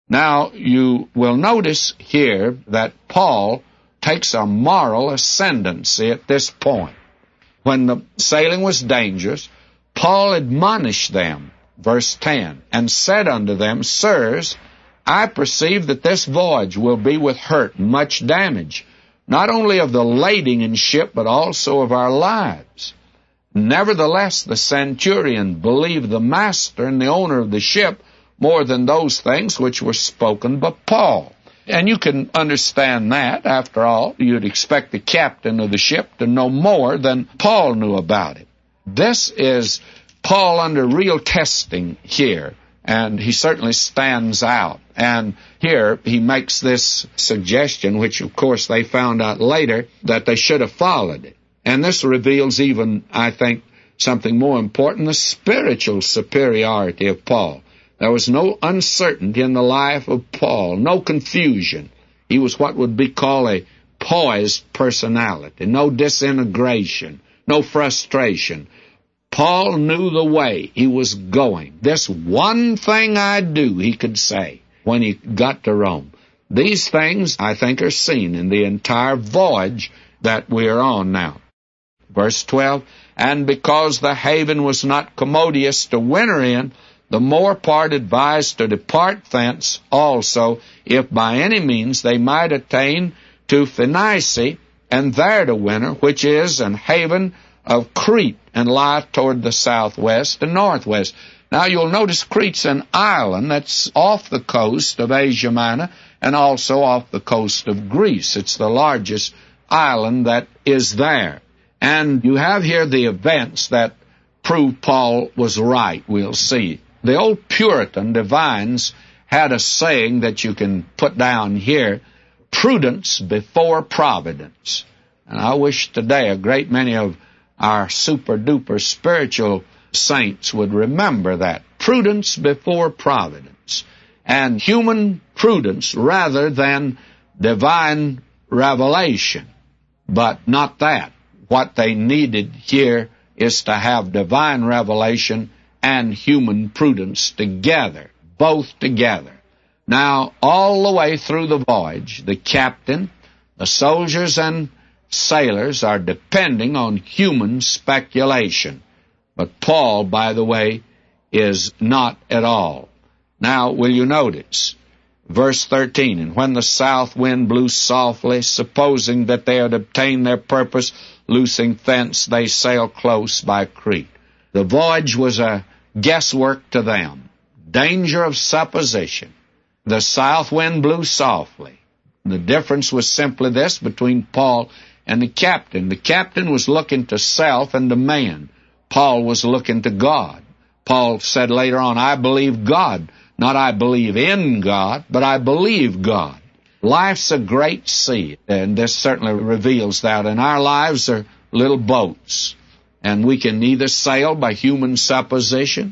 Now, you will notice here that Paul takes a moral ascendancy at this point. When the sailing was dangerous, Paul admonished them, verse 10, and said unto them, Sirs, I perceive that this voyage will be with hurt and much damage, not only of the lading in ship, but also of our lives. Nevertheless, the centurion believed the master and the owner of the ship more than those things which were spoken by Paul. And you can understand that. After all, you'd expect the captain of the ship to know more than Paul knew about it. This is Paul under real testing here, and he certainly stands out. And here he makes this suggestion, which of course they found out later, that they should have followed it. And this reveals even, I think, something more important, the spiritual superiority of Paul. There was no uncertainty in the life of Paul, no confusion. He was what would be called a poised personality, no disintegration, no frustration. Paul knew the way he was going. This one thing I do, he could say when he got to Rome. These things, I think, are seen in the entire voyage that we are on now. Verse 12, And because the haven was not commodious to winter in, the more part advised to depart thence also, if by any means they might attain to Phoenice, and there to winter, which is an haven of Crete, and lieth toward the southwest and northwest. Now you'll notice Crete's an island that's off the coast of Asia Minor, and also off the coast of Greece. It's the largest island that is there. And you have here the events that prove Paul was right, we'll see. The old Puritan divines had a saying that you can put down here, prudence before providence. And I wish today a great many of our super-duper spiritual saints would remember that. Prudence before providence. And human prudence rather than divine revelation. But not that. What they needed here is to have divine revelation and human prudence together, both together. Now, all the way through the voyage, the captain, the soldiers, and sailors are depending on human speculation. But Paul, by the way, is not at all. Now, will you notice? Verse 13, And when the south wind blew softly, supposing that they had obtained their purpose, loosing thence, they sailed close by Crete. The voyage was a guesswork to them, danger of supposition. The south wind blew softly. The difference was simply this between Paul and the captain. The captain was looking to self and to man. Paul was looking to God. Paul said later on, I believe God. Not I believe in God, but I believe God. Life's a great sea, and this certainly reveals that. And our lives are little boats, and we can either sail by human supposition,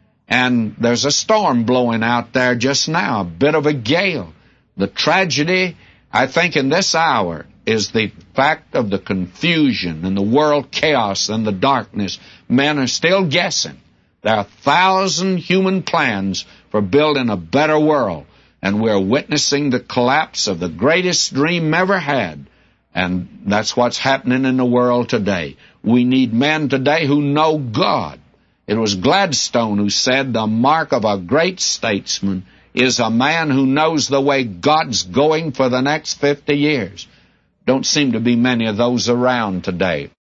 and there's a storm blowing out there just now, a bit of a gale. The tragedy, I think, in this hour is the fact of the confusion and the world chaos and the darkness. Men are still guessing. There are 1,000 human plans for building a better world, and we're witnessing the collapse of the greatest dream ever had. And that's what's happening in the world today. We need men today who know God. It was Gladstone who said the mark of a great statesman is a man who knows the way God's going for the next 50 years. Don't seem to be many of those around today.